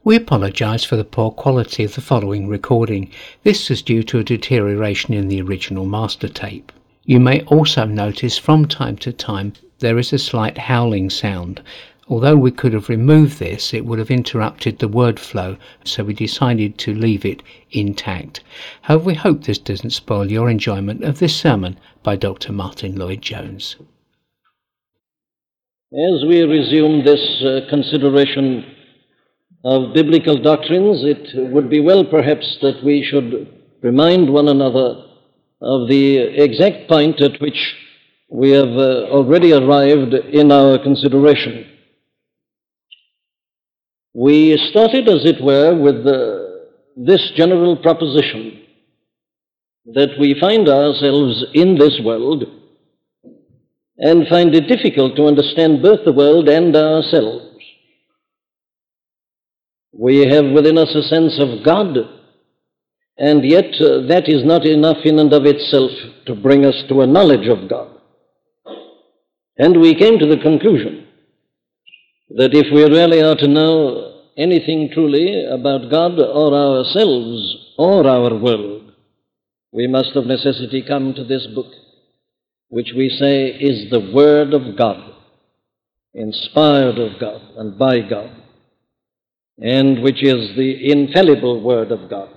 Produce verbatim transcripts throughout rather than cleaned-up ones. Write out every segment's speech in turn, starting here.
We apologise for the poor quality of the following recording. This is due to a deterioration in the original master tape. You may also notice from time to time there is a slight howling sound. Although we could have removed this, it would have interrupted the word flow, so we decided to leave it intact. However, we hope this doesn't spoil your enjoyment of this sermon by Doctor Martyn Lloyd-Jones. As we resume this uh, consideration of biblical doctrines, it would be well perhaps that we should remind one another of the exact point at which we have uh, already arrived in our consideration. We started, as it were, with uh, this general proposition that we find ourselves in this world and find it difficult to understand both the world and ourselves. We have within us a sense of God, and yet uh, that is not enough in and of itself to bring us to a knowledge of God. And we came to the conclusion that if we really are to know anything truly about God or ourselves or our world, we must of necessity come to this book, which we say is the Word of God, inspired of God and by God, and which is the infallible Word of God.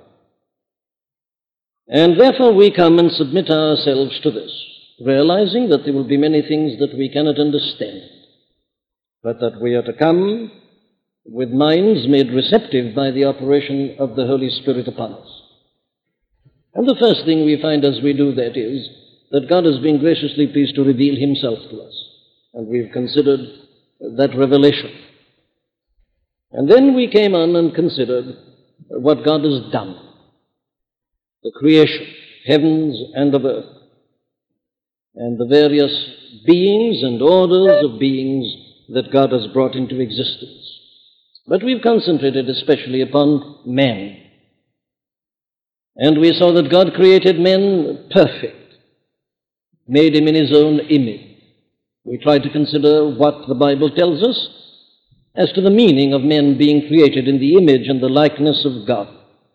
And therefore we come and submit ourselves to this, realizing that there will be many things that we cannot understand, but that we are to come with minds made receptive by the operation of the Holy Spirit upon us. And the first thing we find as we do that is that God has been graciously pleased to reveal himself to us, and we've considered that revelation. And then we came on and considered what God has done, the creation, heavens and of earth, and the various beings and orders of beings that God has brought into existence. But we've concentrated especially upon man. And we saw that God created man perfect, made him in his own image. We tried to consider what the Bible tells us as to the meaning of men being created in the image and the likeness of God.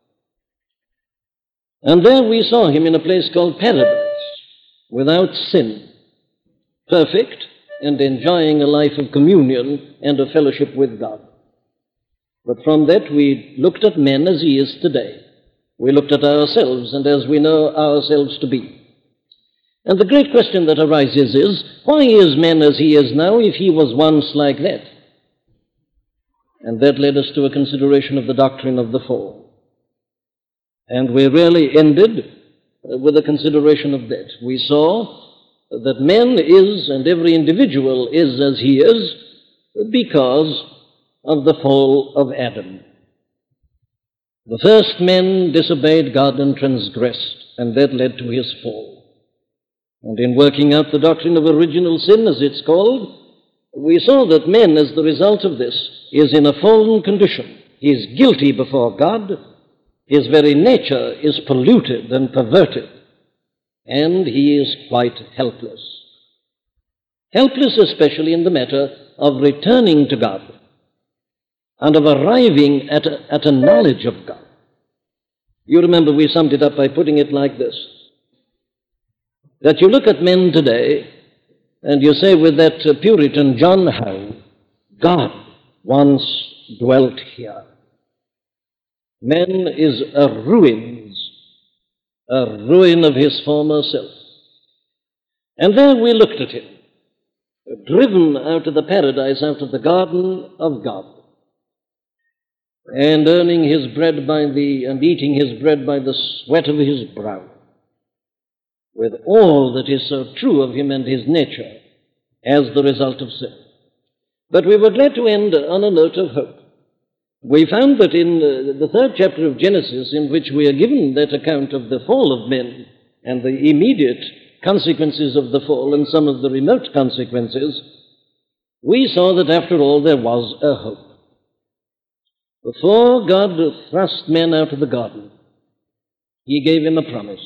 And there we saw him in a place called paradise, without sin, perfect, and enjoying a life of communion and of fellowship with God. But from that we looked at men as he is today. We looked at ourselves and as we know ourselves to be. And the great question that arises is, why is man as he is now if he was once like that? And that led us to a consideration of the doctrine of the fall. And we really ended with a consideration of that. We saw that man is, and every individual is as he is, because of the fall of Adam. The first men disobeyed God and transgressed, and that led to his fall. And in working out the doctrine of original sin, as it's called, we saw that man, as the result of this, is in a fallen condition. He is guilty before God. His very nature is polluted and perverted, and he is quite helpless. Helpless especially in the matter of returning to God and of arriving at a, at a knowledge of God. You remember we summed it up by putting it like this, that you look at men today and you say with that uh, Puritan John Howe, God once dwelt here. Man is a ruins, a ruin of his former self. And there we looked at him, driven out of the paradise, out of the garden of God, and earning his bread by the, and eating his bread by the sweat of his brow, with all that is so true of him and his nature as the result of sin. But we were glad to end on a note of hope. We found that in the third chapter of Genesis, in which we are given that account of the fall of men and the immediate consequences of the fall and some of the remote consequences, we saw that after all there was a hope. Before God thrust man out of the garden, he gave him a promise.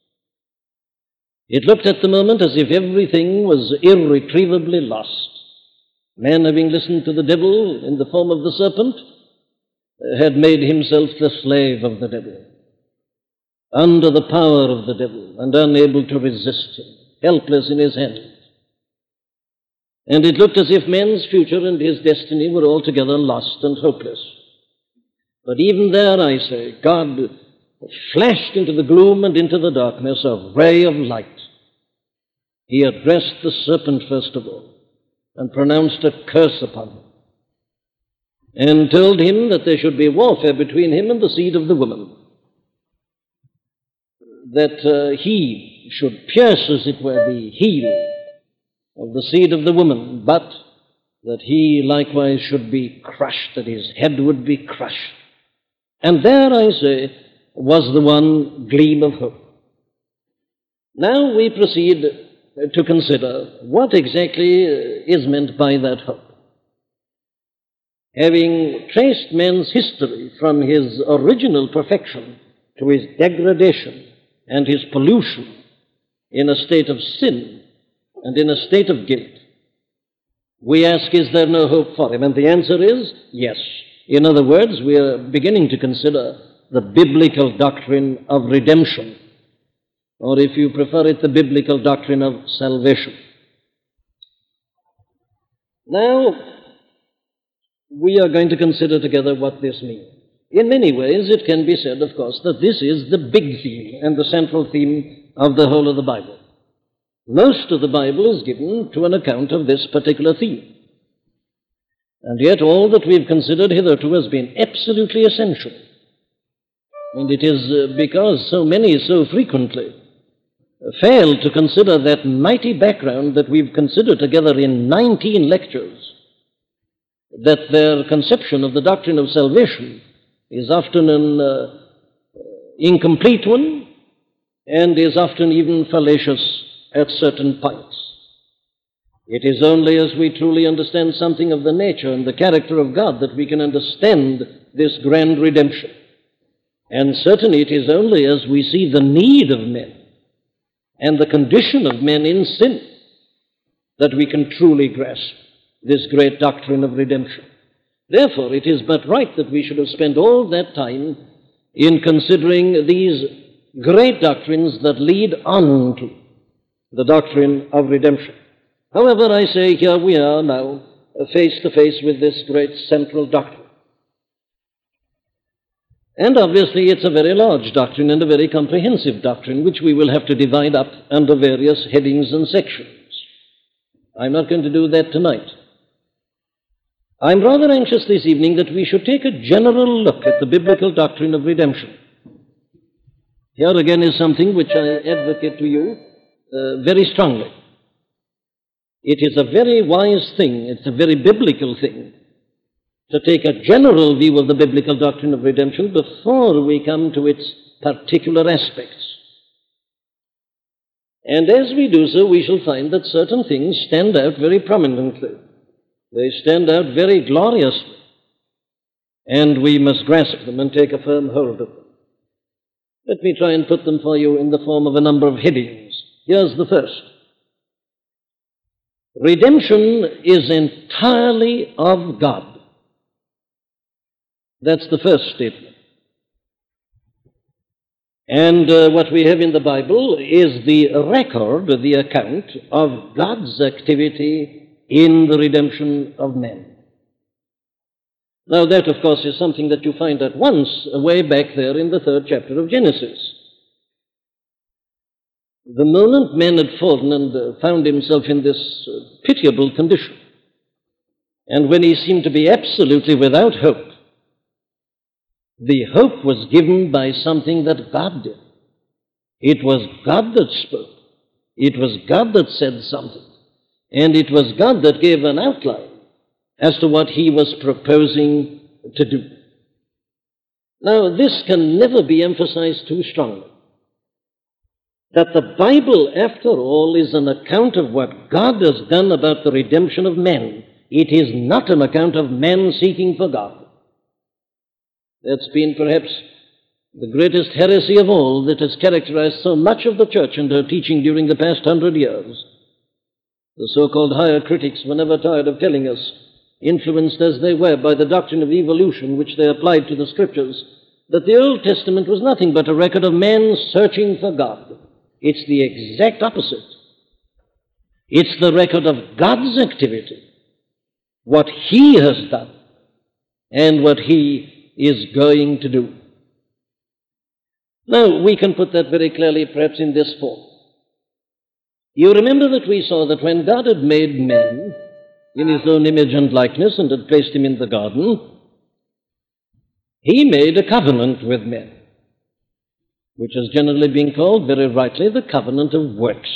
It looked at the moment as if everything was irretrievably lost. Man having listened to the devil in the form of the serpent, had made himself the slave of the devil, under the power of the devil and unable to resist him, helpless in his hands. And it looked as if man's future and his destiny were altogether lost and hopeless. But even there, I say, God flashed into the gloom and into the darkness a ray of light. He addressed the serpent first of all and pronounced a curse upon him, and told him that there should be warfare between him and the seed of the woman, that uh, he should pierce, as it were, the heel of the seed of the woman, but that he likewise should be crushed, that his head would be crushed. And there, I say, was the one gleam of hope. Now we proceed to consider what exactly is meant by that hope. Having traced man's history from his original perfection to his degradation and his pollution in a state of sin and in a state of guilt, we ask, is there no hope for him? And the answer is yes. In other words, we are beginning to consider the biblical doctrine of redemption, or if you prefer it, the biblical doctrine of salvation. Now, we are going to consider together what this means. In many ways, it can be said, of course, that this is the big theme and the central theme of the whole of the Bible. Most of the Bible is given to an account of this particular theme. And yet all that we've considered hitherto has been absolutely essential. And it is because so many so frequently fail to consider that mighty background that we've considered together in nineteen lectures, that their conception of the doctrine of salvation is often an uh, incomplete one, and is often even fallacious at certain points. It is only as we truly understand something of the nature and the character of God that we can understand this grand redemption. And certainly it is only as we see the need of men and the condition of men in sin that we can truly grasp this great doctrine of redemption. Therefore, it is but right that we should have spent all that time in considering these great doctrines that lead on to the doctrine of redemption. However, I say here we are now face to face with this great central doctrine. And obviously it's a very large doctrine and a very comprehensive doctrine, which we will have to divide up under various headings and sections. I'm not going to do that tonight. I'm rather anxious this evening that we should take a general look at the biblical doctrine of redemption. Here again is something which I advocate to you uh, very strongly. It is a very wise thing, it's a very biblical thing, to take a general view of the biblical doctrine of redemption before we come to its particular aspects. And as we do so, we shall find that certain things stand out very prominently. They stand out very gloriously, and we must grasp them and take a firm hold of them. Let me try and put them for you in the form of a number of headings. Here's the first. Redemption is entirely of God. That's the first statement. And uh, what we have in the Bible is the record, the account of God's activity in the redemption of men. Now that, of course, is something that you find at once way back there in the third chapter of Genesis. The moment man had fallen and uh, found himself in this uh, pitiable condition, and when he seemed to be absolutely without hope, the hope was given by something that God did. It was God that spoke. It was God that said something. And it was God that gave an outline as to what he was proposing to do. Now, this can never be emphasized too strongly. That the Bible, after all, is an account of what God has done about the redemption of men. It is not an account of men seeking for God. That's been perhaps the greatest heresy of all that has characterized so much of the church and her teaching during the past hundred years. The so-called higher critics were never tired of telling us influenced as they were by the doctrine of evolution which they applied to the Scriptures, that the Old Testament was nothing but a record of men searching for God. It's the exact opposite. It's the record of God's activity, what He has done, and what He is going to do. Now, we can put that very clearly perhaps in this form. You remember that we saw that when God had made man in His own image and likeness and had placed him in the garden, He made a covenant with men, which has generally been called, very rightly, the covenant of works.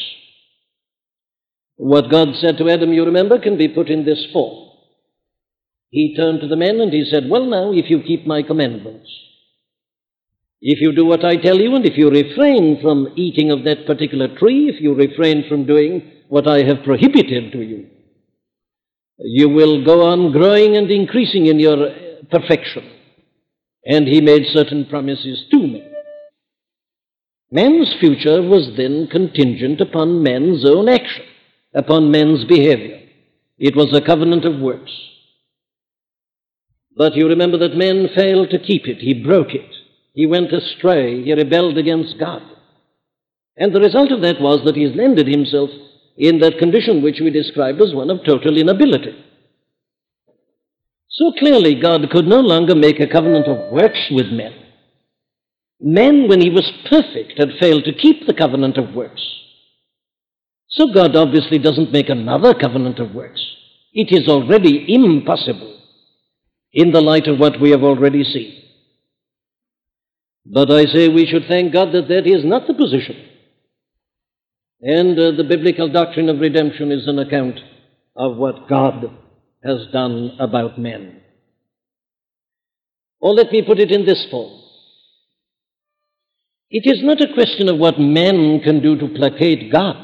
What God said to Adam, you remember, can be put in this form. He turned to the men and He said, well, now, if you keep my commandments, if you do what I tell you, and if you refrain from eating of that particular tree, if you refrain from doing what I have prohibited to you, you will go on growing and increasing in your perfection. And He made certain promises to men. Man's future was then contingent upon man's own action, upon man's behavior. It was a covenant of works. But you remember that man failed to keep it. He broke it. He went astray. He rebelled against God. And the result of that was that He landed himself in that condition which we described as one of total inability. So clearly God could no longer make a covenant of works with men. Man, when He was perfect, had failed to keep the covenant of works. So God obviously doesn't make another covenant of works. It is already impossible in the light of what we have already seen. But I say we should thank God that that is not the position. And uh, the biblical doctrine of redemption is an account of what God has done about men. Or let me put it in this form. It is not a question of what man can do to placate God.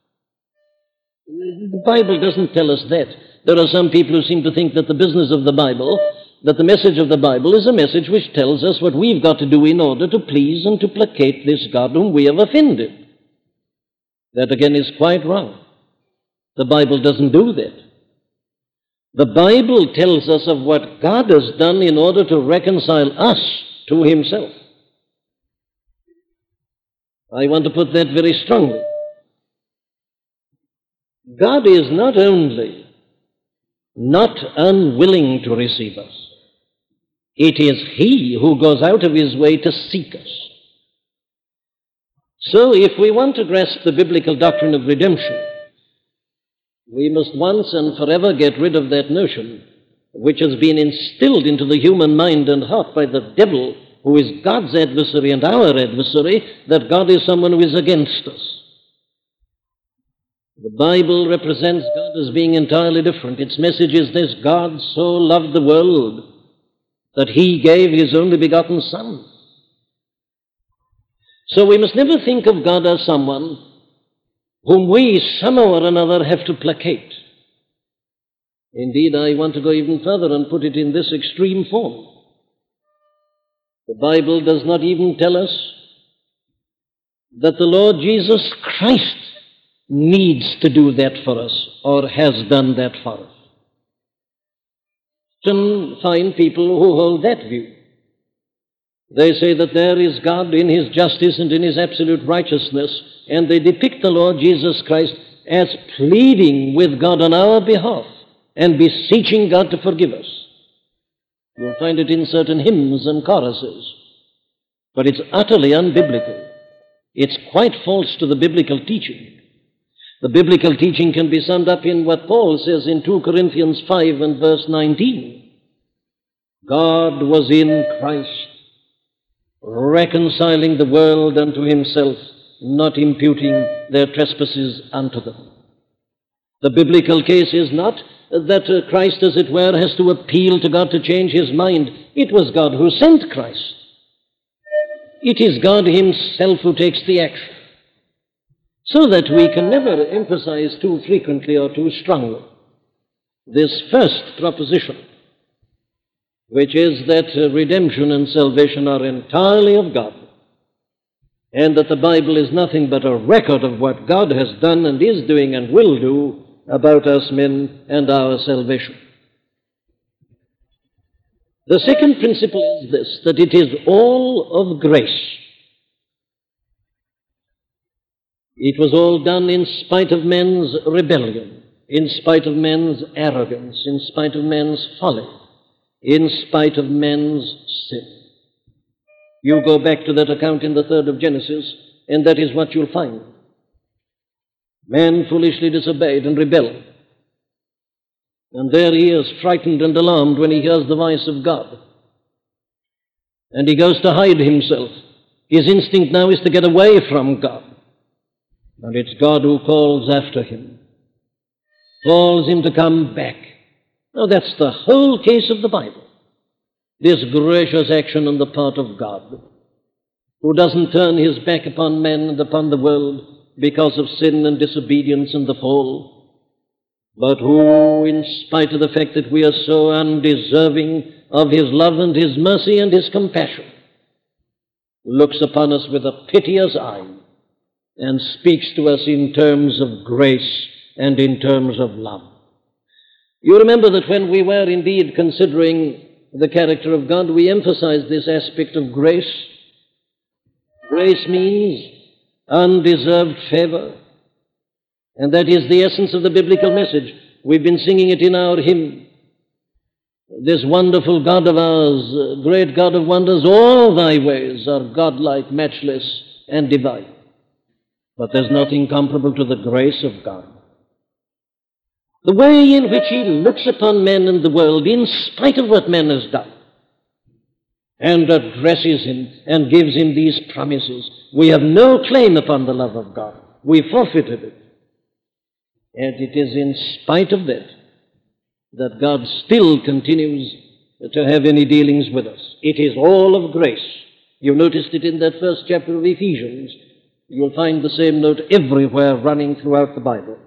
The Bible doesn't tell us that. There are some people who seem to think that the business of the Bible, that the message of the Bible is a message which tells us what we've got to do in order to please and to placate this God whom we have offended. That again is quite wrong. The Bible doesn't do that. The Bible tells us of what God has done in order to reconcile us to Himself. I want to put that very strongly. God is not only not unwilling to receive us, it is He who goes out of His way to seek us. So if we want to grasp the biblical doctrine of redemption, we must once and forever get rid of that notion which has been instilled into the human mind and heart by the devil, who is God's adversary and our adversary, that God is someone who is against us. The Bible represents God as being entirely different. Its message is this: God so loved the world that He gave His only begotten Son. So we must never think of God as someone whom we somehow or another have to placate. Indeed, I want to go even further and put it in this extreme form. The Bible does not even tell us that the Lord Jesus Christ needs to do that for us, or has done that for us. Some find people who hold that view. They say that there is God in His justice and in His absolute righteousness, and they depict the Lord Jesus Christ as pleading with God on our behalf and beseeching God to forgive us. You'll find it in certain hymns and choruses, but it's utterly unbiblical. It's quite false to the biblical teaching. The biblical teaching can be summed up in what Paul says in two Corinthians five and verse nineteen. God was in Christ, reconciling the world unto Himself, not imputing their trespasses unto them. The biblical case is not that uh, Christ, as it were, has to appeal to God to change His mind. It was God who sent Christ. It is God Himself who takes the action. So that we can never emphasize too frequently or too strongly this first proposition, which is that uh, redemption and salvation are entirely of God, and that the Bible is nothing but a record of what God has done and is doing and will do about us men and our salvation. The second principle is this, that it is all of grace. It was all done in spite of men's rebellion, in spite of men's arrogance, in spite of men's folly, in spite of men's sin. You go back to that account in the third of Genesis, and that is what you'll find. Man foolishly disobeyed and rebelled. And there he is, frightened and alarmed when he hears the voice of God. And he goes to hide himself. His instinct now is to get away from God. And it's God who calls after him, calls him to come back. Now that's the whole case of the Bible. This gracious action on the part of God, who doesn't turn his back upon men and upon the world because of sin and disobedience and the fall, but who, in spite of the fact that we are so undeserving of his love and his mercy and his compassion, looks upon us with a piteous eye and speaks to us in terms of grace and in terms of love. You remember that when we were indeed considering the character of God, we emphasized this aspect of grace. Grace means undeserved favor, and that is the essence of the biblical message. We've been singing it in our hymn. This wonderful God of ours, great God of wonders, all thy ways are godlike, matchless, and divine. But there's nothing comparable to the grace of God. The way in which he looks upon men and the world, in spite of what man has done, and addresses him and gives him these promises. We have no claim upon the love of God. We forfeited it. And it is in spite of that that God still continues to have any dealings with us. It is all of grace. You noticed it in that first chapter of Ephesians. You'll find the same note everywhere running throughout the Bible.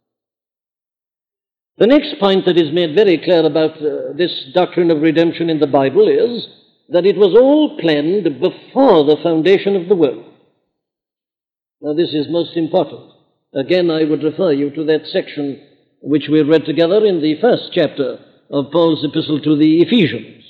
The next point that is made very clear about uh, this doctrine of redemption in the Bible is that it was all planned before the foundation of the world. Now this is most important. Again, I would refer you to that section which we read together in the first chapter of Paul's epistle to the Ephesians.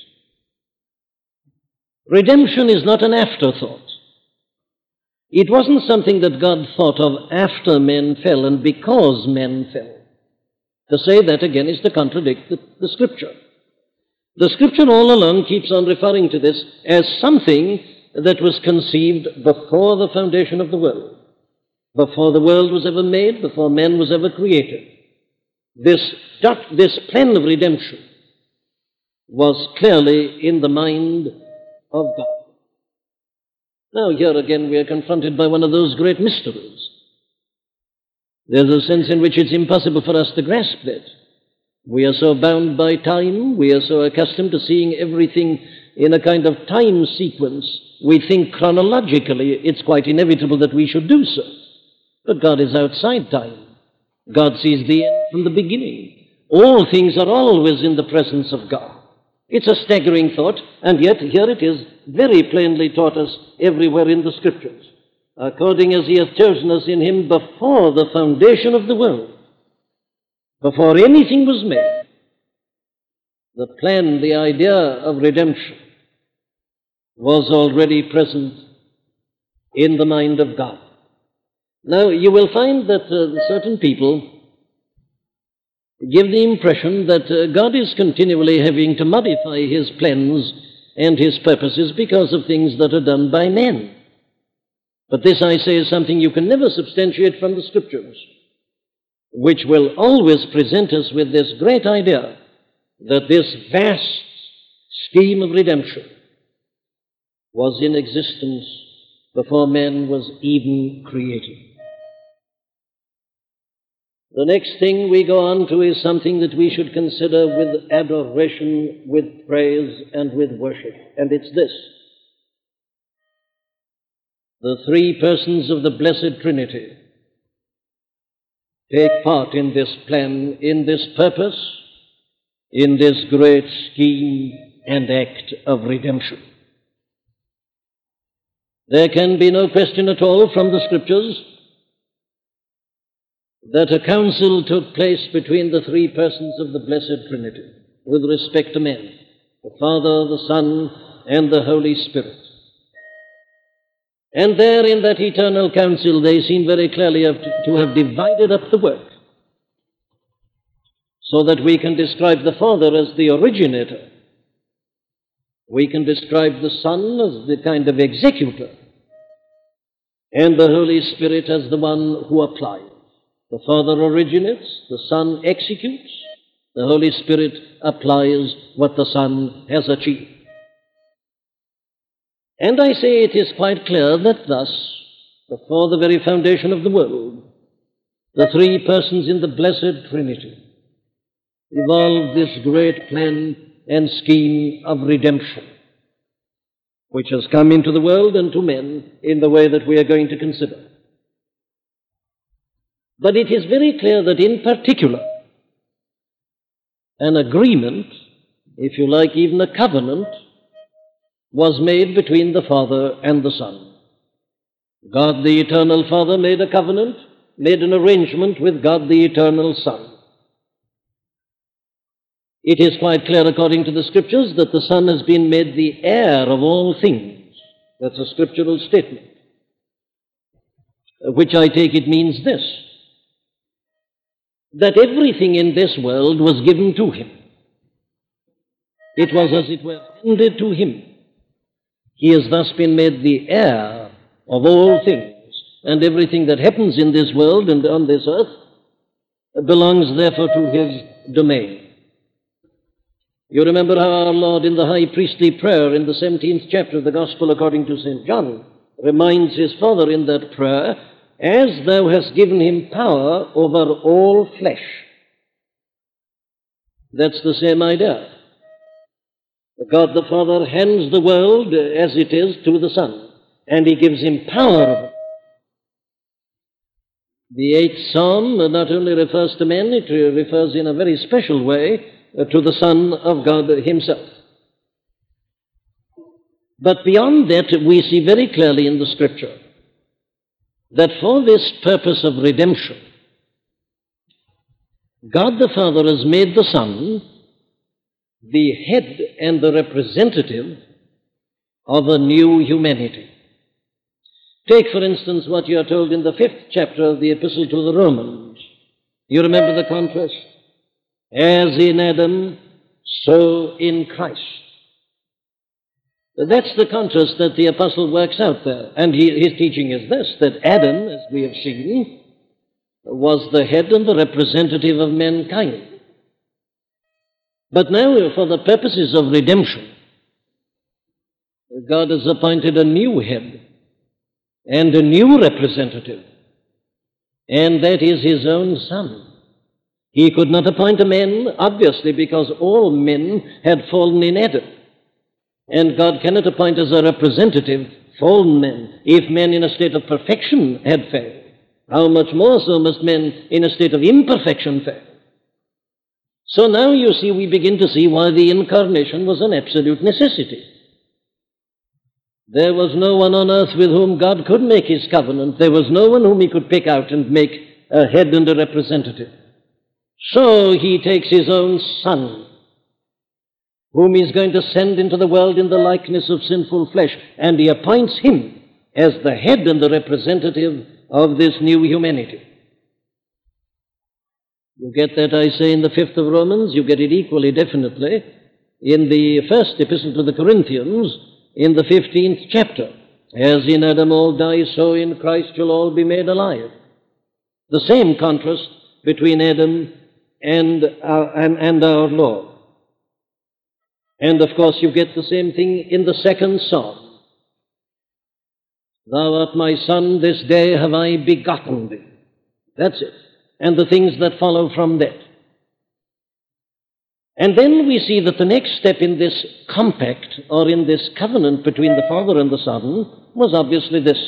Redemption is not an afterthought. It wasn't something that God thought of after men fell and because men fell. To say that again is to contradict the, the Scripture. The Scripture all along keeps on referring to this as something that was conceived before the foundation of the world, before the world was ever made, before man was ever created. This, this plan of redemption was clearly in the mind of God. Now, here again we are confronted by one of those great mysteries. There's a sense in which it's impossible for us to grasp that. We are so bound by time, we are so accustomed to seeing everything in a kind of time sequence, we think chronologically it's quite inevitable that we should do so. But God is outside time. God sees the end from the beginning. All things are always in the presence of God. It's a staggering thought, and yet here it is very plainly taught us everywhere in the Scriptures. According as he hath chosen us in him before the foundation of the world, before anything was made, the plan, the idea of redemption was already present in the mind of God. Now, you will find that uh, certain people give the impression that uh, God is continually having to modify his plans and his purposes because of things that are done by men. But this, I say, is something you can never substantiate from the Scriptures, which will always present us with this great idea that this vast scheme of redemption was in existence before man was even created. The next thing we go on to is something that we should consider with adoration, with praise, and with worship, and it's this. The three persons of the Blessed Trinity take part in this plan, in this purpose, in this great scheme and act of redemption. There can be no question at all from the Scriptures that a council took place between the three persons of the Blessed Trinity with respect to men. the Father, the Son, and the Holy Spirit. And there in that eternal council they seem very clearly have to, to have divided up the work, so that we can describe the Father as the originator. We can describe the Son as the kind of executor, and the Holy Spirit as the one who applies. The Father originates, the Son executes, the Holy Spirit applies what the Son has achieved. And I say it is quite clear that thus, before the very foundation of the world, the three persons in the Blessed Trinity evolved this great plan and scheme of redemption, which has come into the world and to men in the way that we are going to consider. But it is very clear that in particular, an agreement, if you like, even a covenant, was made between the Father and the Son. God the Eternal Father made a covenant, made an arrangement with God the Eternal Son. It is quite clear according to the Scriptures that the Son has been made the heir of all things. That's a scriptural statement, which I take it means this, that everything in this world was given to him. It was, as it were, handed to him. He has thus been made the heir of all things, and everything that happens in this world and on this earth belongs therefore to his domain. You remember how our Lord in the high priestly prayer in the seventeenth chapter of the Gospel according to Saint John reminds his Father in that prayer, as thou hast given him power over all flesh. That's the same idea. God the Father hands the world as it is to the Son, and he gives him power over it. The eighth Psalm not only refers to men, it refers in a very special way to the Son of God himself. But beyond that, we see very clearly in the Scripture that for this purpose of redemption, God the Father has made the Son the head and the representative of a new humanity. Take, for instance, what you are told in the fifth chapter of the Epistle to the Romans. You remember the contrast? As in Adam, so in Christ. That's the contrast that the apostle works out there. And he, his teaching is this, that Adam, as we have seen, was the head and the representative of mankind. But now, for the purposes of redemption, God has appointed a new head and a new representative, and that is his own Son. He could not appoint a man, obviously, because all men had fallen in Adam. And God cannot appoint as a representative fallen men if men in a state of perfection had failed. How much more so must men in a state of imperfection fail? So now, you see, we begin to see why the incarnation was an absolute necessity. There was no one on earth with whom God could make his covenant. There was no one whom he could pick out and make a head and a representative. So he takes his own Son, whom he's going to send into the world in the likeness of sinful flesh, and he appoints him as the head and the representative of this new humanity. You get that, I say, in the fifth of Romans. You get it equally definitely in the first epistle to the Corinthians, in the fifteenth chapter. As in Adam all die, so in Christ shall all be made alive. The same contrast between Adam and our, and, and our Lord. And of course you get the same thing in the second Psalm. Thou art my Son, this day have I begotten thee. That's it. And the things that follow from that. And then we see that the next step in this compact, or in this covenant between the Father and the Son, was obviously this.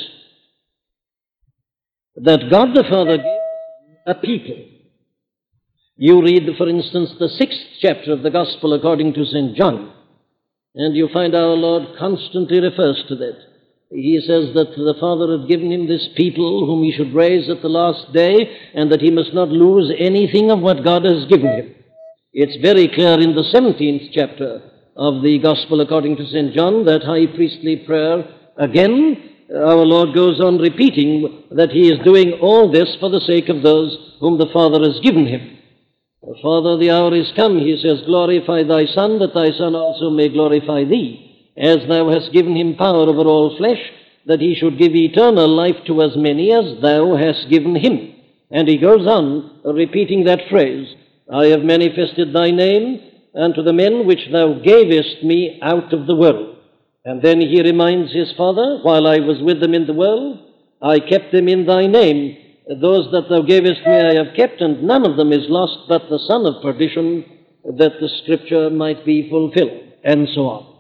That God the Father gave a people. You read, for instance, the sixth chapter of the Gospel according to Saint John, and you find our Lord constantly refers to that. He says that the Father had given him this people whom he should raise at the last day, and that he must not lose anything of what God has given him. It's very clear in the seventeenth chapter of the Gospel according to Saint John, that high priestly prayer, again, our Lord goes on repeating that he is doing all this for the sake of those whom the Father has given him. Father, the hour is come, he says, glorify thy Son, that thy Son also may glorify thee, as thou hast given him power over all flesh, that he should give eternal life to as many as thou hast given him. And he goes on repeating that phrase, I have manifested thy name unto the men which thou gavest me out of the world. And then he reminds his Father, while I was with them in the world, I kept them in thy name. Those that thou gavest me I have kept, and none of them is lost but the son of perdition, that the scripture might be fulfilled, and so on.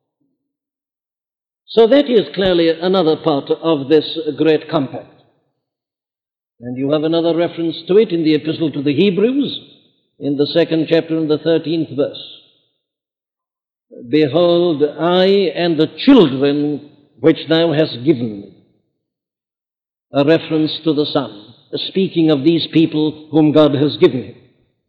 So that is clearly another part of this great compact. And you have another reference to it in the Epistle to the Hebrews, in the second chapter and the thirteenth verse. Behold, I and the children which thou hast given me. A reference to the Son, speaking of these people whom God has given him.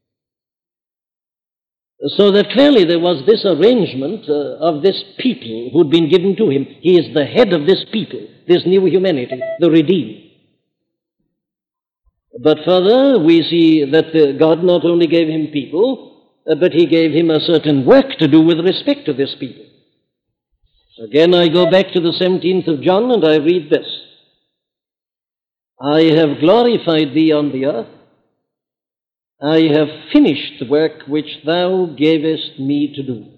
So that clearly there was this arrangement uh, of this people who had been given to him. He is the head of this people, this new humanity, the redeemed. But further, we see that uh, God not only gave him people, uh, but he gave him a certain work to do with respect to this people. Again, I go back to the seventeenth of John, and I read this. I have glorified thee on the earth. I have finished the work which thou gavest me to do.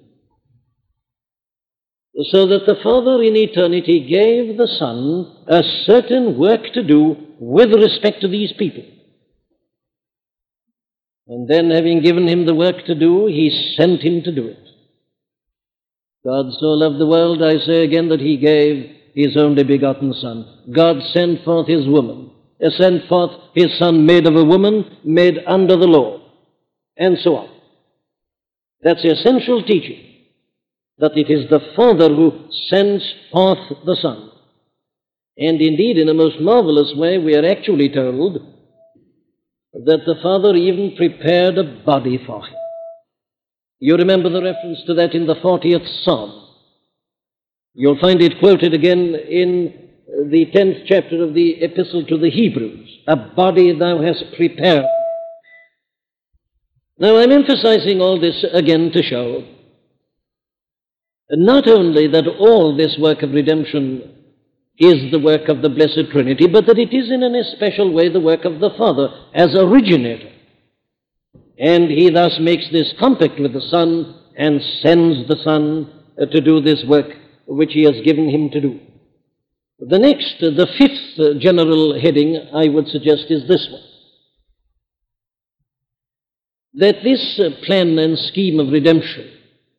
So that the Father in eternity gave the Son a certain work to do with respect to these people. And then, having given him the work to do, he sent him to do it. God so loved the world, I say again, that he gave his only begotten Son. God sent forth his woman, uh, sent forth his Son made of a woman, made under the law, and so on. That's essential teaching, that it is the Father who sends forth the Son. And indeed, in a most marvelous way, we are actually told that the Father even prepared a body for him. You remember the reference to that in the fortieth Psalm. You'll find it quoted again in the tenth chapter of the Epistle to the Hebrews. A body thou hast prepared. Now, I'm emphasizing all this again to show not only that all this work of redemption is the work of the Blessed Trinity, but that it is in an especial way the work of the Father as originator. And he thus makes this compact with the Son and sends the Son uh, to do this work which he has given him to do. The next, uh, the fifth uh, general heading I would suggest is this one. That this uh, plan and scheme of redemption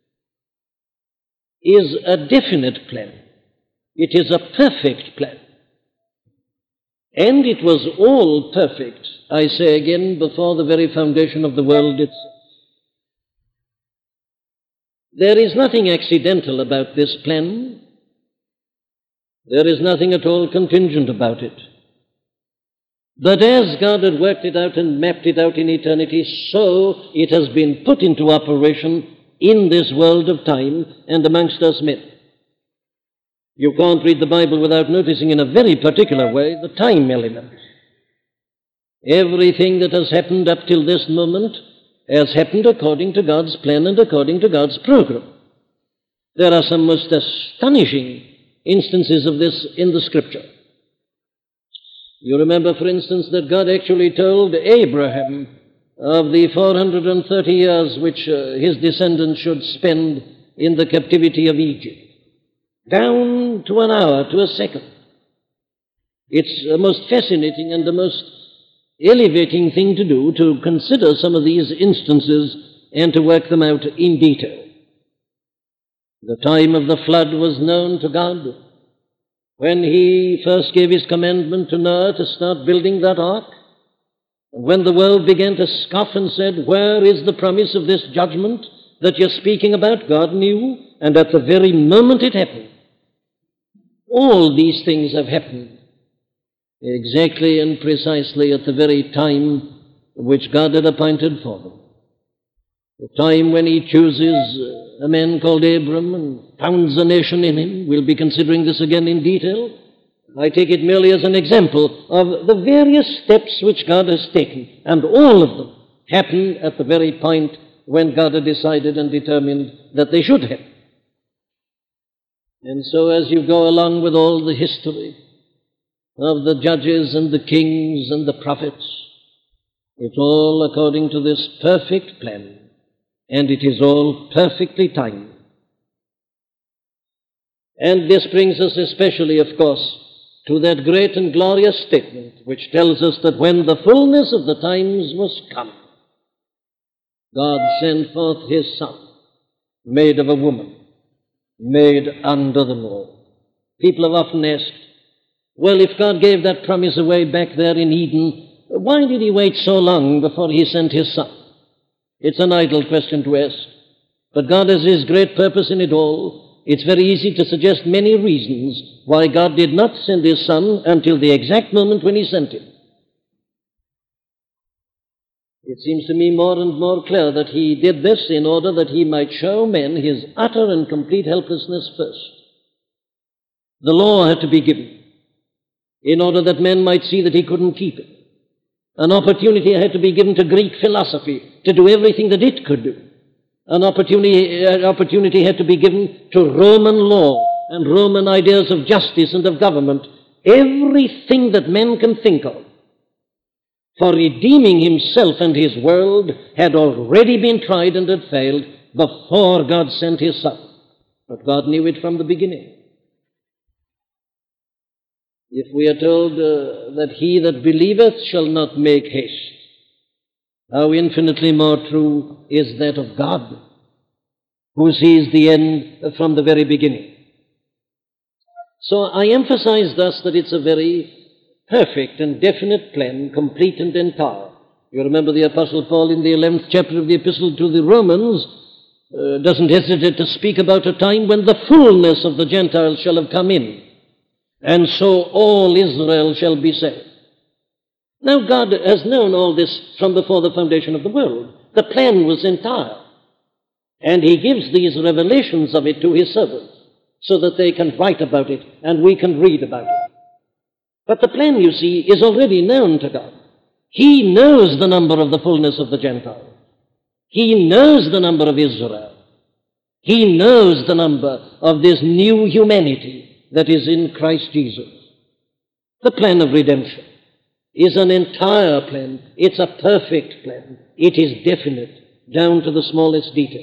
is a definite plan. It is a perfect plan. And it was all perfect, I say again, before the very foundation of the world itself. There is nothing accidental about this plan. There is nothing at all contingent about it. But as God had worked it out and mapped it out in eternity, so it has been put into operation in this world of time and amongst us men. You can't read the Bible without noticing in a very particular way the time element. Everything that has happened up till this moment has happened according to God's plan and according to God's program. There are some most astonishing instances of this in the Scripture. You remember, for instance, that God actually told Abraham of the four hundred thirty years which uh, his descendants should spend in the captivity of Egypt. Down to an hour, to a second. It's a most fascinating and the most elevating thing to do, to consider some of these instances and to work them out in detail. The time of the flood was known to God when he first gave his commandment to Noah to start building that ark. When the world began to scoff and said, where is the promise of this judgment that you're speaking about? God knew, and at the very moment it happened. All these things have happened exactly and precisely at the very time which God had appointed for them. The time when he chooses a man called Abram and founds a nation in him. We'll be considering this again in detail. I take it merely as an example of the various steps which God has taken, and all of them happen at the very point when God had decided and determined that they should happen. And so as you go along with all the history of the judges and the kings and the prophets, it's all according to this perfect plan, and it is all perfectly timed. And this brings us especially, of course, to that great and glorious statement which tells us that when the fullness of the times was come, God sent forth his Son, made of a woman, made under the law. People have often asked, well, if God gave that promise away back there in Eden, why did he wait so long before he sent his Son? It's an idle question to ask, but God has his great purpose in it all. It's very easy to suggest many reasons why God did not send his Son until the exact moment when he sent him. It seems to me more and more clear that he did this in order that he might show men his utter and complete helplessness first. The law had to be given in order that men might see that he couldn't keep it. An opportunity had to be given to Greek philosophy to do everything that it could do. An opportunity, uh, opportunity had to be given to Roman law and Roman ideas of justice and of government, everything that men can think of for redeeming himself and his world had already been tried and had failed before God sent his Son. But God knew it from the beginning. If we are told uh, that he that believeth shall not make haste, how infinitely more true is that of God, who sees the end from the very beginning. So I emphasize thus that it's a very perfect and definite plan, complete and entire. You remember the Apostle Paul in the eleventh chapter of the Epistle to the Romans uh, doesn't hesitate to speak about a time when the fullness of the Gentiles shall have come in, and so all Israel shall be saved. Now, God has known all this from before the foundation of the world. The plan was entire. And he gives these revelations of it to his servants so that they can write about it and we can read about it. But the plan, you see, is already known to God. He knows the number of the fullness of the Gentiles. He knows the number of Israel. He knows the number of this new humanity that is in Christ Jesus. The plan of redemption is an entire plan. It's a perfect plan. It is definite, down to the smallest detail.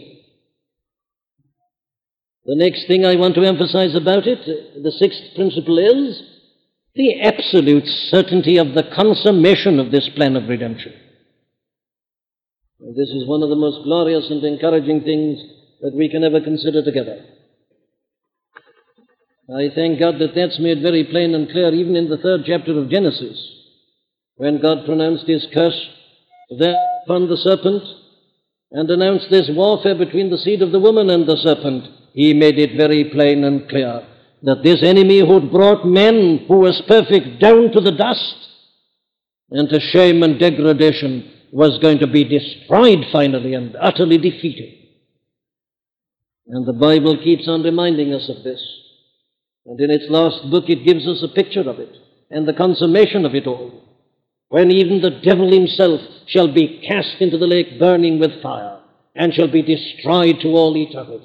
The next thing I want to emphasize about it, the sixth principle, is the absolute certainty of the consummation of this plan of redemption. And this is one of the most glorious and encouraging things that we can ever consider together. I thank God that that's made very plain and clear even in the third chapter of Genesis, when God pronounced his curse there upon the serpent and announced this warfare between the seed of the woman and the serpent. He made it very plain and clear that this enemy who had brought men who was perfect down to the dust and to shame and degradation was going to be destroyed finally and utterly defeated. And the Bible keeps on reminding us of this. And in its last book it gives us a picture of it and the consummation of it all, when even the devil himself shall be cast into the lake burning with fire and shall be destroyed to all eternity.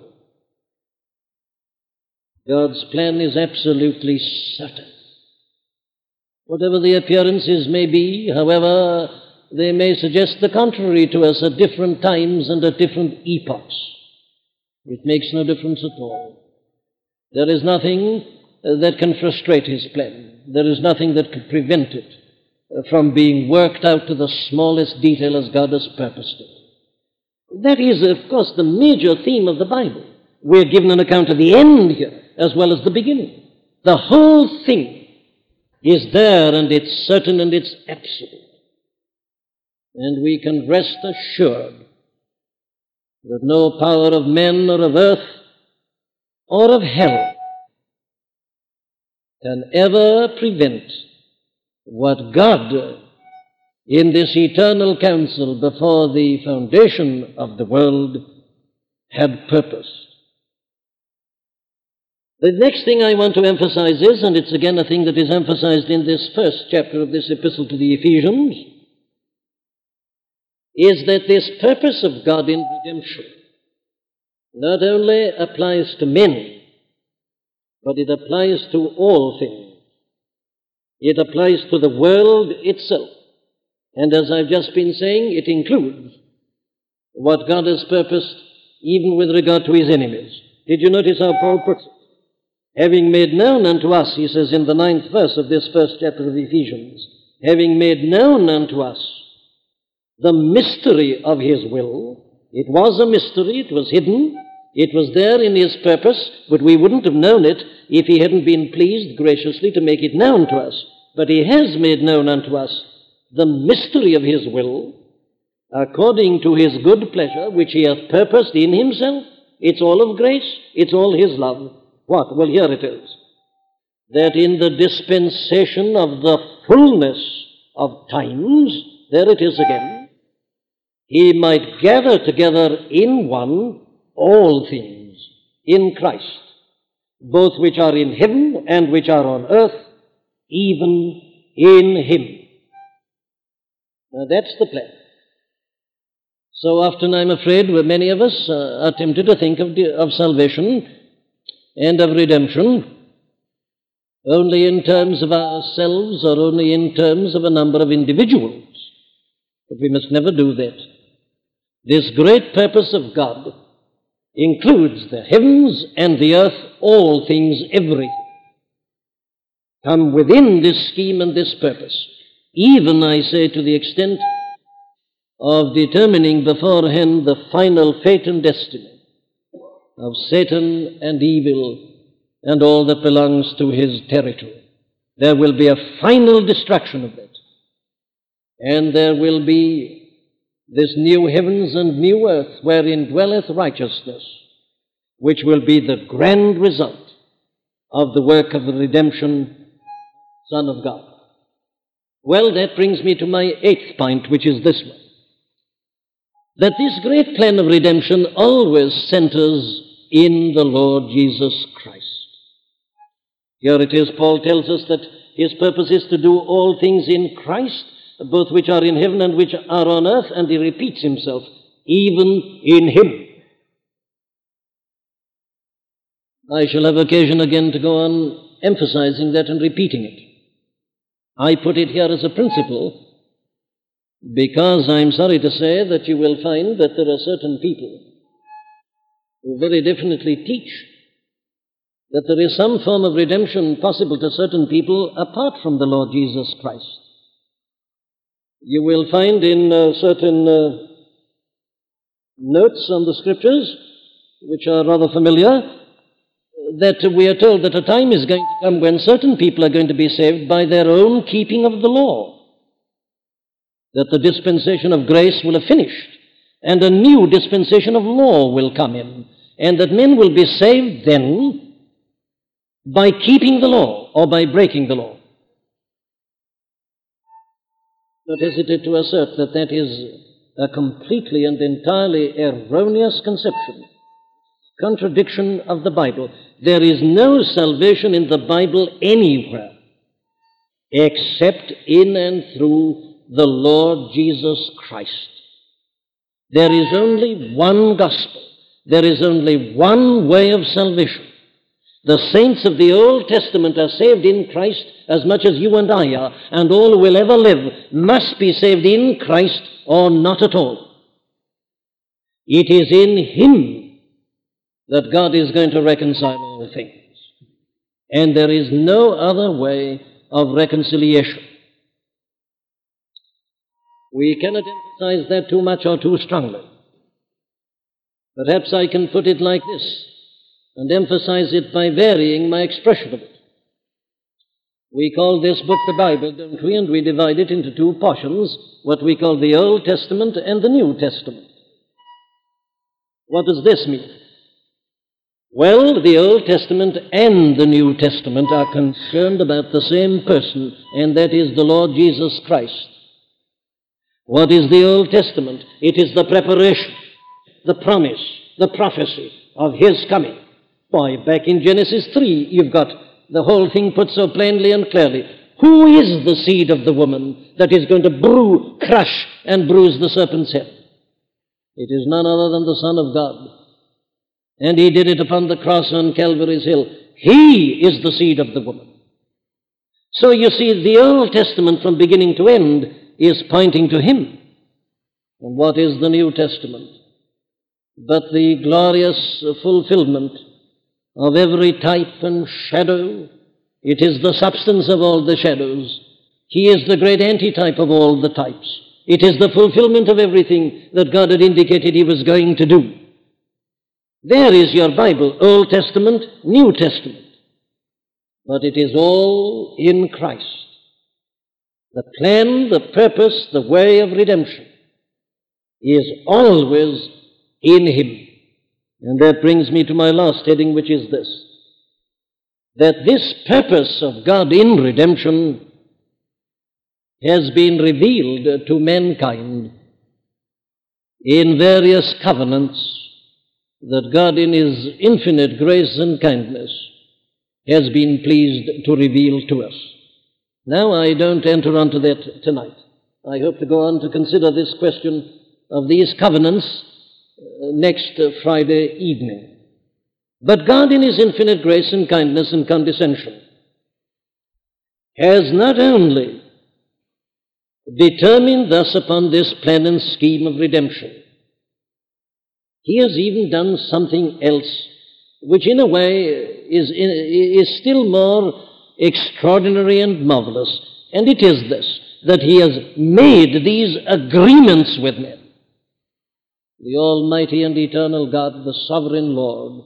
God's plan is absolutely certain. Whatever the appearances may be, however they may suggest the contrary to us at different times and at different epochs, it makes no difference at all. There is nothing that can frustrate his plan. There is nothing that can prevent it from being worked out to the smallest detail as God has purposed it. That is, of course, the major theme of the Bible. We're given an account of the end here as well as the beginning. The whole thing is there, and it's certain and it's absolute. And we can rest assured that no power of men or of earth or of hell can ever prevent what God, in this eternal counsel before the foundation of the world, had purposed. The next thing I want to emphasize is, and it's again a thing that is emphasized in this first chapter of this epistle to the Ephesians, is that this purpose of God in redemption not only applies to men, but it applies to all things. It applies to the world itself. And as I've just been saying, it includes what God has purposed even with regard to his enemies. Did you notice how Paul puts it? Having made known unto us, he says in the ninth verse of this first chapter of Ephesians, having made known unto us the mystery of his will. It was a mystery, it was hidden, it was there in his purpose, but we wouldn't have known it if he hadn't been pleased graciously to make it known to us. But he has made known unto us the mystery of his will, according to his good pleasure, which he hath purposed in himself. It's all of grace, it's all his love. What? Well, here it is. That in the dispensation of the fullness of times, there it is again, he might gather together in one all things in Christ, both which are in heaven and which are on earth, even in him. Now that's the plan. So often I'm afraid where many of us uh, are tempted to think of, the, of salvation and of redemption only in terms of ourselves or only in terms of a number of individuals. But we must never do that. This great purpose of God includes the heavens and the earth, all things, everything, come within this scheme and this purpose, even, I say, to the extent of determining beforehand the final fate and destiny of Satan and evil and all that belongs to his territory. There will be a final destruction of that, and there will be this new heavens and new earth wherein dwelleth righteousness, which will be the grand result of the work of the redemption, Son of God. Well, that brings me to my eighth point, which is this one. That this great plan of redemption always centers in the Lord Jesus Christ. Here it is, Paul tells us that his purpose is to do all things in Christ, both which are in heaven and which are on earth, and he repeats himself, even in him. I shall have occasion again to go on emphasizing that and repeating it. I put it here as a principle because I'm sorry to say that you will find that there are certain people who very definitely teach that there is some form of redemption possible to certain people apart from the Lord Jesus Christ. You will find in uh, certain uh, notes on the Scriptures, which are rather familiar, that we are told that a time is going to come when certain people are going to be saved by their own keeping of the law, that the dispensation of grace will have finished, and a new dispensation of law will come in, and that men will be saved then by keeping the law or by breaking the law. Not hesitate to assert that that is a completely and entirely erroneous conception, contradiction of the Bible. There is no salvation in the Bible anywhere except in and through the Lord Jesus Christ. There is only one gospel. There is only one way of salvation. The saints of the Old Testament are saved in Christ as much as you and I are, and all who will ever live must be saved in Christ or not at all. It is in him that God is going to reconcile all things, and there is no other way of reconciliation. We cannot emphasize that too much or too strongly. Perhaps I can put it like this, and emphasize it by varying my expression of it. We call this book the Bible, don't we? And we divide it into two portions, what we call the Old Testament and the New Testament. What does this mean? Well, the Old Testament and the New Testament are concerned about the same person, and that is the Lord Jesus Christ. What is the Old Testament? It is the preparation, the promise, the prophecy of his coming. Why, back in Genesis three, you've got the whole thing put so plainly and clearly. Who is the seed of the woman that is going to brew, crush, and bruise the serpent's head? It is none other than the Son of God. And he did it upon the cross on Calvary's hill. He is the seed of the woman. So you see, the Old Testament from beginning to end is pointing to him. And what is the New Testament? But the glorious fulfillment of every type and shadow. It is the substance of all the shadows. He is the great antitype of all the types. It is the fulfillment of everything that God had indicated he was going to do. There is your Bible, Old Testament, New Testament. But it is all in Christ. The plan, the purpose, the way of redemption is always in him. And that brings me to my last heading, which is this: that this purpose of God in redemption has been revealed to mankind in various covenants that God in his infinite grace and kindness has been pleased to reveal to us. Now, I don't enter onto that tonight. I hope to go on to consider this question of these covenants uh, next uh, Friday evening. But God in his infinite grace and kindness and condescension has not only determined thus upon this plan and scheme of redemption, he has even done something else which in a way is, is still more extraordinary and marvelous. And it is this, that he has made these agreements with men. The Almighty and Eternal God, the Sovereign Lord,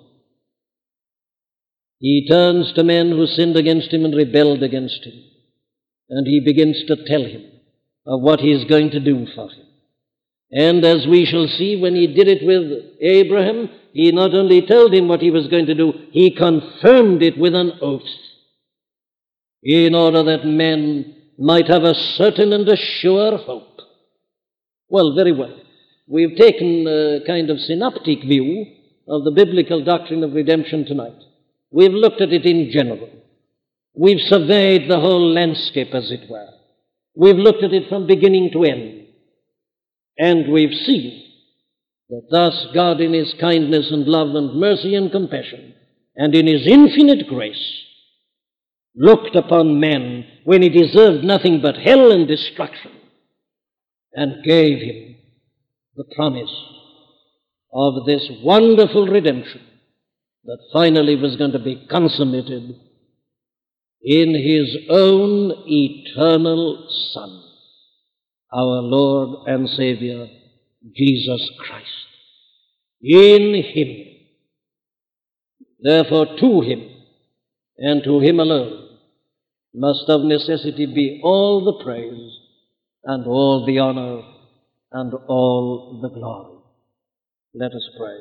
he turns to men who sinned against him and rebelled against him, and he begins to tell him of what he is going to do for him. And as we shall see, when he did it with Abraham, he not only told him what he was going to do, he confirmed it with an oath, in order that men might have a certain and a sure hope. Well, very well. We've taken a kind of synoptic view of the biblical doctrine of redemption tonight. We've looked at it in general. We've surveyed the whole landscape, as it were. We've looked at it from beginning to end. And we've seen that thus God in his kindness and love and mercy and compassion and in his infinite grace looked upon men when he deserved nothing but hell and destruction and gave him the promise of this wonderful redemption that finally was going to be consummated in his own eternal Son, our Lord and Savior, Jesus Christ. In him, therefore to him, and to him alone, must of necessity be all the praise and all the honor and all the glory. Let us pray.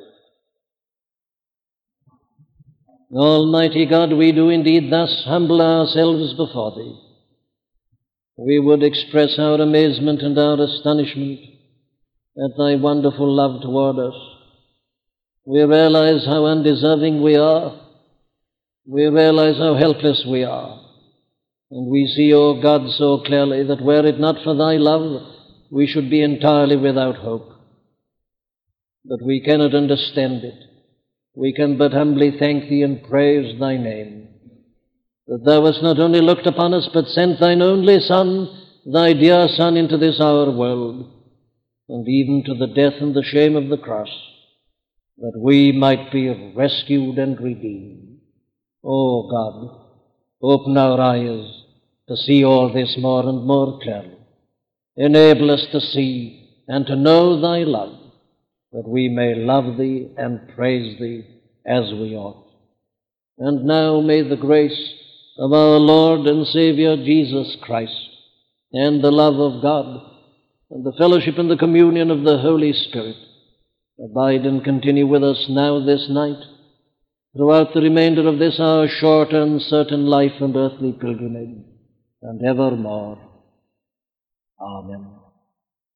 Almighty God, we do indeed thus humble ourselves before thee. We would express our amazement and our astonishment at thy wonderful love toward us. We realize how undeserving we are. We realize how helpless we are. And we see, O God, so clearly that were it not for thy love, we should be entirely without hope. But we cannot understand it. We can but humbly thank thee and praise thy name, that thou hast not only looked upon us, but sent thine only Son, thy dear Son, into this our world, and even to the death and the shame of the cross, that we might be rescued and redeemed. O God, open our eyes to see all this more and more clearly. Enable us to see and to know thy love, that we may love thee and praise thee as we ought. And now may the grace of our Lord and Savior Jesus Christ, and the love of God, and the fellowship and the communion of the Holy Spirit abide and continue with us now this night, throughout the remainder of this our short and certain life and earthly pilgrimage, and evermore. Amen.